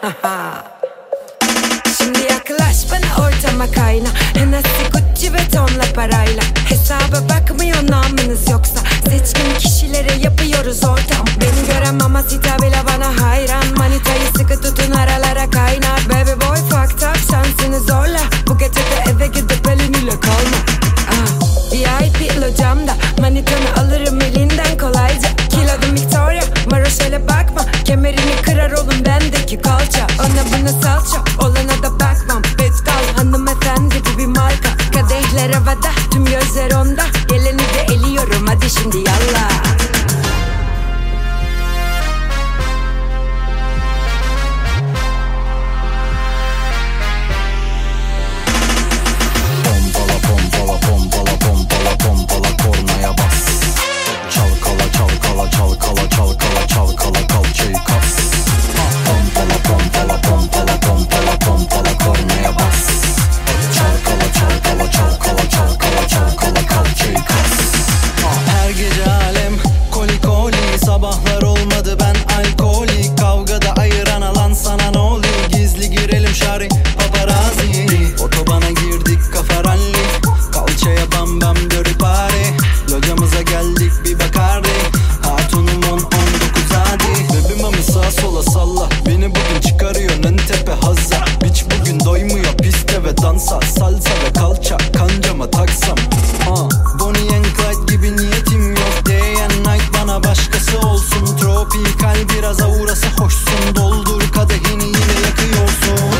Şimdi yaklaş bana ortama kayna. Hennessy, Gucci ve tonla parayla. Hesaba bakmıyor namınız yoksa. Seçkin kişilere yapıyoruz ortam. Beni gören mamacita bile bana hayran. Manitayı sıkı tutun aralara kaynar. Baby boy fucked up şansını zorla. Bu gece de eve gidip eliniyle kalma. VIP locamda manitanı alırım elinden kolayca. Kiladım Victoria Maroşe'le bakma. Kemerini kırar oğlum bendeki kalça. Ona buna salça olana da bakmam. Betkal hanımefendi gibi bir marka. Kadehler havada tüm gözler onda. Geleni de eliyorum hadi şimdi yallah. Her gece alem koli koli. Sabahlar olmadı ben alkolik. Kavgada ayıran alan sana ne oluyor? Gizli girelim şari paparazzi. Otobana girdik kafa ralli. Kalçaya bam bam dörü pare. Locamıza geldik bir bakardi. Hatunum 10-19 hadi. Bebim amı sağa sola salla. Beni bugün çıkarıyor en tepe hazza. Biç bugün doymuyor piste ve dansa. Salsa ve kalça kancama taksam. Bonnie and Clyde gibi niyetim yok. Day and night bana başkası olsun. Tropikal biraz aurası hoşsun. Doldur kadehini yine yakıyorsun.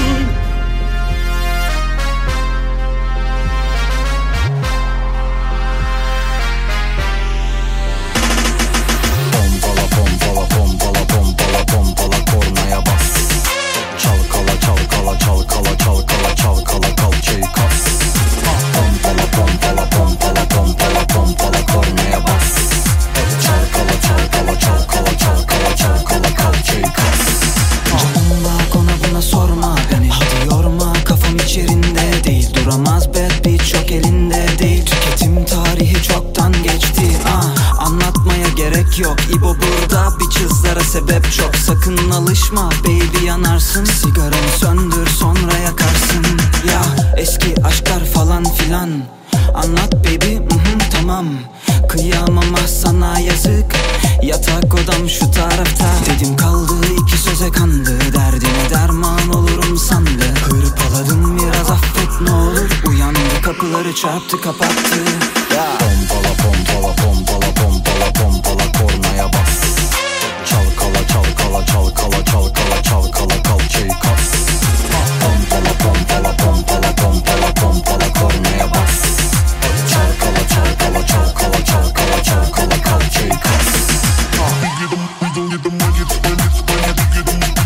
Pompala pompala pompala pompala pompala kornaya bas. Çalkala çalkala çalkala çalkala çalkala kalçayı kas. Pompala pompala pompala pompala pompala kornaya bas. Çalkala çalkala çalkala çalkala çalkala kalçayı kas. Canım bak ona buna sorma beni. Hadi yorma kafam içerinde değil. Duramaz bad bitch çok elinde değil. Tüketim tarihi çoktan geçti. Anlatmaya gerek yok. İbo burada bitches'lara sebep çok. Sakın alışma baby yanarsın. Sigaranı söndür sonra yakarsın. Ya eski aşklar falan filan. Anlat baby tamam. Kıyamam ah sana yazık. Yatak odam şu tarafta. Dedim kaldı iki söze kandı. Derdine derman olurum sandı. Hırpaladım biraz affet ne olur. Uyandı kapıları çarptı kapattı. Pompala pompala pompala pompala pompala kornaya bas. Çalkala çalkala çalkala çalkala çalkala kalçayı kas. Pompala pompala pompala pompala pompala kornaya bas. Çalkala çalkala çalkala çalkala çalkala kalçayı kas. We gon' get 'em, we gon' get 'em, run it, run it, run it, get 'em.